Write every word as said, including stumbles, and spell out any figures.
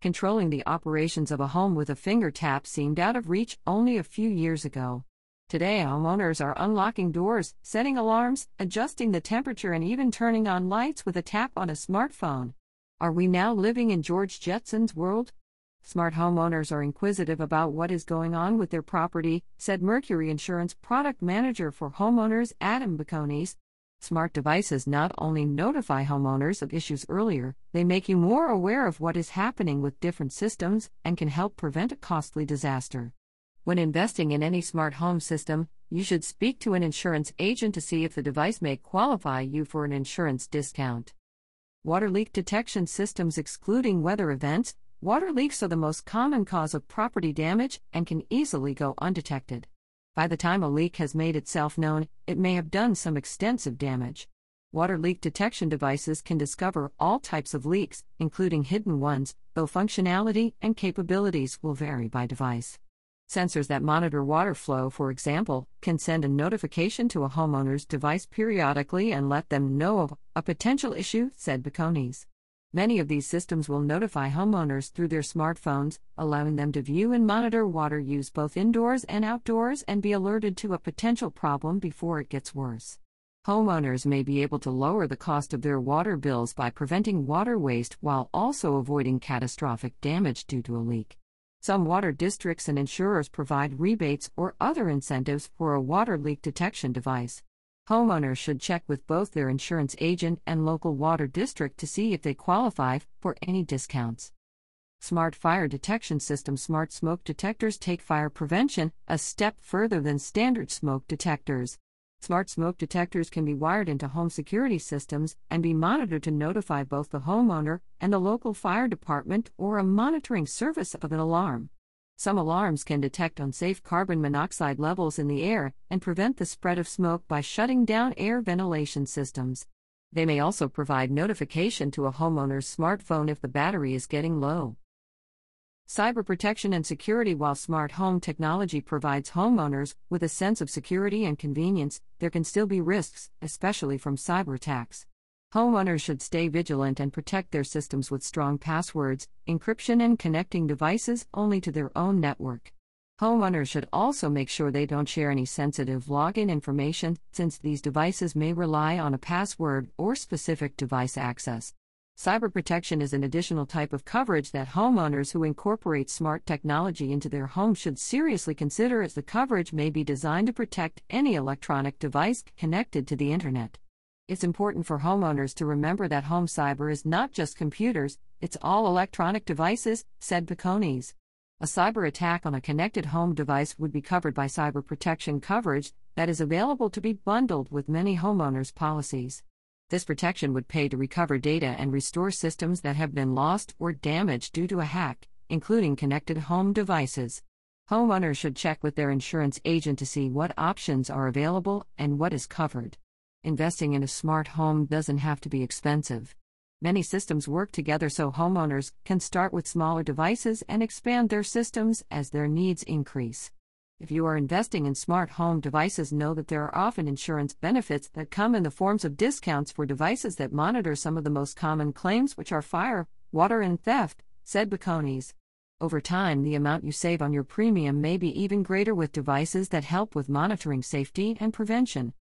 Controlling the operations of a home with a finger tap seemed out of reach only a few years ago. Today, homeowners are unlocking doors, setting alarms, adjusting the temperature, and even turning on lights with a tap on a smartphone. Are we now living in George Jetson's world? Smart homeowners are inquisitive about what is going on with their property, said Mercury Insurance product manager for homeowners Adam Bacones. Smart devices not only notify homeowners of issues earlier, they make you more aware of what is happening with different systems and can help prevent a costly disaster. When investing in any smart home system, you should speak to an insurance agent to see if the device may qualify you for an insurance discount. Water leak detection systems excluding weather events. Water leaks are the most common cause of property damage and can easily go undetected. By the time a leak has made itself known, it may have done some extensive damage. Water leak detection devices can discover all types of leaks, including hidden ones, though functionality and capabilities will vary by device. Sensors that monitor water flow, for example, can send a notification to a homeowner's device periodically and let them know of a potential issue, said Bacones. Many of these systems will notify homeowners through their smartphones, allowing them to view and monitor water use both indoors and outdoors and be alerted to a potential problem before it gets worse. Homeowners may be able to lower the cost of their water bills by preventing water waste while also avoiding catastrophic damage due to a leak. Some water districts and insurers provide rebates or other incentives for a water leak detection device. Homeowners should check with both their insurance agent and local water district to see if they qualify for any discounts. Smart fire detection system. Smart smoke detectors take fire prevention a step further than standard smoke detectors. Smart smoke detectors can be wired into home security systems and be monitored to notify both the homeowner and the local fire department or a monitoring service of an alarm. Some alarms can detect unsafe carbon monoxide levels in the air and prevent the spread of smoke by shutting down air ventilation systems. They may also provide notification to a homeowner's smartphone if the battery is getting low. Cyber protection and security. While smart home technology provides homeowners with a sense of security and convenience, there can still be risks, especially from cyber attacks. Homeowners should stay vigilant and protect their systems with strong passwords, encryption, and connecting devices only to their own network. Homeowners should also make sure they don't share any sensitive login information, since these devices may rely on a password or specific device access. Cyber protection is an additional type of coverage that homeowners who incorporate smart technology into their home should seriously consider, as the coverage may be designed to protect any electronic device connected to the internet. It's important for homeowners to remember that home cyber is not just computers, it's all electronic devices, said Bacones. A cyber attack on a connected home device would be covered by cyber protection coverage that is available to be bundled with many homeowners' policies. This protection would pay to recover data and restore systems that have been lost or damaged due to a hack, including connected home devices. Homeowners should check with their insurance agent to see what options are available and what is covered. Investing in a smart home doesn't have to be expensive. Many systems work together so homeowners can start with smaller devices and expand their systems as their needs increase. If you are investing in smart home devices, know that there are often insurance benefits that come in the forms of discounts for devices that monitor some of the most common claims, which are fire, water, and theft, said Bacones. Over time, the amount you save on your premium may be even greater with devices that help with monitoring safety and prevention.